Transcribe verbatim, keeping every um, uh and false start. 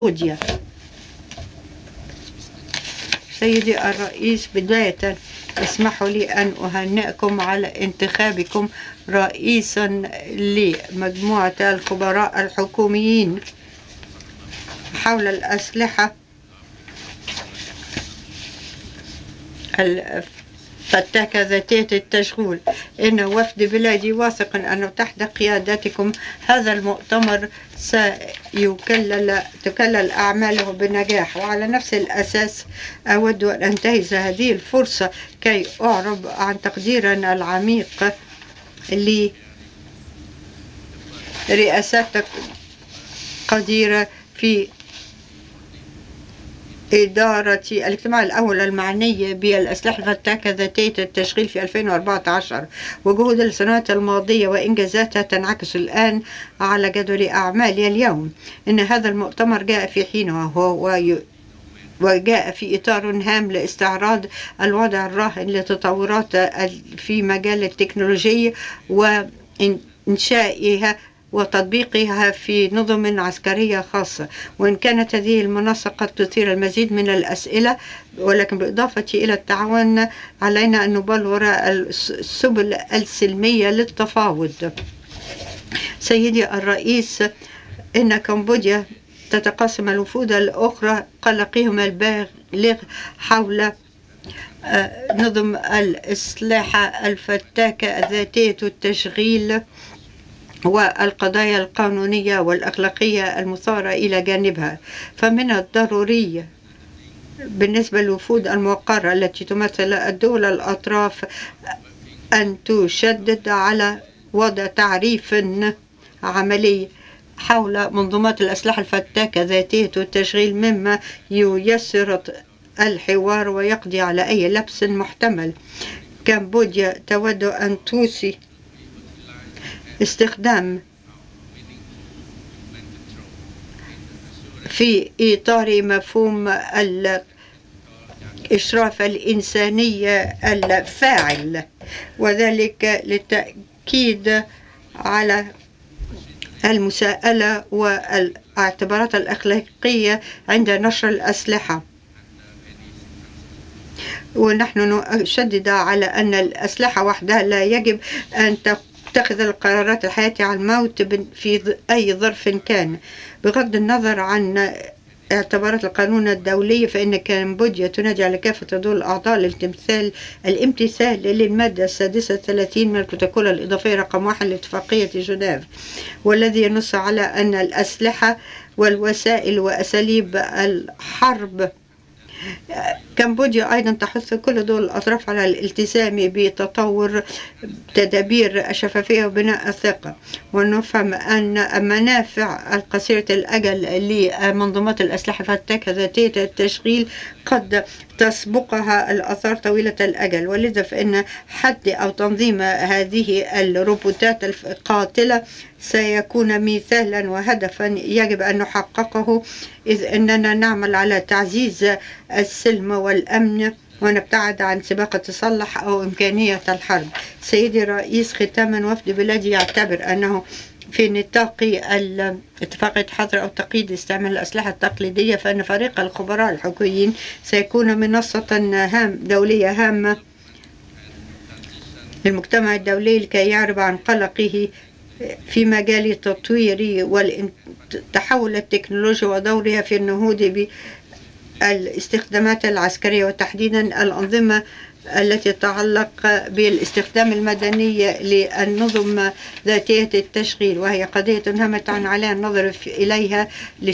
كمبوديا. سيدي الرئيس، بداية اسمحوا لي أن أهنئكم على انتخابكم رئيسا لمجموعة الخبراء الحكوميين حول الأسلحة الفتاكة ذاتية التشغيل. إن وفد بلادي واثق أنه تحت قيادتكم هذا المؤتمر سيكلل تكلل أعماله بالنجاح. وعلى نفس الأساس أود أن أنتهز هذه الفرصة كي أعرب عن تقديرنا العميق لرئاستك قديرة في إدارة الاجتماع الأول المعني بالأسلحة الفتاكة ذاتية التشغيل في ألفين وأربعة عشر، وجهود السنوات الماضية وإنجازاتها تنعكس الآن على جدول أعمالي اليوم. إن هذا المؤتمر جاء في حينه وهو وجاء في إطار هام لاستعراض الوضع الراهن لتطورات في مجال التكنولوجيا وإنشائها وتطبيقها في نظم عسكرية خاصة. وإن كانت هذه المنصة قد تثير المزيد من الأسئلة، ولكن بالإضافة إلى التعاون علينا أن نبلور السبل السلمية للتفاوض. سيدي الرئيس، إن كمبوديا تتقاسم الوفود الأخرى قلقهم البالغ حول نظم الأسلحة الفتاكة ذاتية التشغيل والقضايا القانونية والأخلاقية المثارة إلى جانبها. فمن الضروري بالنسبة للوفود الموقرة التي تمثل الدول الأطراف أن تشدد على وضع تعريف عملي حول منظومات الأسلحة الفتاكة ذاتية التشغيل، مما ييسر الحوار ويقضي على أي لبس محتمل. كمبوديا تود أن توصي استخدام في إطار مفهوم الإشراف الإنساني الفاعل، وذلك للتأكيد على المساءلة والاعتبارات الأخلاقية عند نشر الأسلحة. ونحن نشدد على أن الأسلحة وحدها لا يجب أن تتخذ القرارات الحياة على الموت في أي ظرف كان. بغض النظر عن اعتبارات القانون الدولي، فإن كمبوديا تنادي على كافة دول الأعضاء للامتثال الامتثال للمادة السادسة ثلاثين من البروتوكول الإضافي رقم واحد لاتفاقية جنيف، والذي ينص على أن الأسلحة والوسائل وأساليب الحرب. كمبوديا أيضا تحث كل دول الأطراف على الالتزام بتطور تدابير الشفافية وبناء الثقة، ونفهم أن منافع القصيرة الأجل لمنظومات الأسلحة الفتاكة ذاتية التشغيل قد تسبقها الآثار طويلة الأجل. ولذا فإن حد أو تنظيم هذه الروبوتات القاتلة سيكون مثالا وهدفا يجب أن نحققه، إذ أننا نعمل على تعزيز السلم والأمن ونبتعد عن سباق التصلح أو إمكانية الحرب. سيدي الرئيس، ختاما، وفد بلادي يعتبر أنه في نطاق اتفاقية حظر أو تقييد استعمال الأسلحة التقليدية، فإن فريق الخبراء الحكوميين سيكون منصة هام دولية هامة للمجتمع الدولي لكي يعرب عن قلقه في مجال تطوير والتحول التكنولوجي ودورها في النهوض بالاستخدامات العسكرية، وتحديدا الأنظمة التي تتعلق بالاستخدام المدني للنظم ذاتية التشغيل، وهي قضية هامة علينا النظر إليها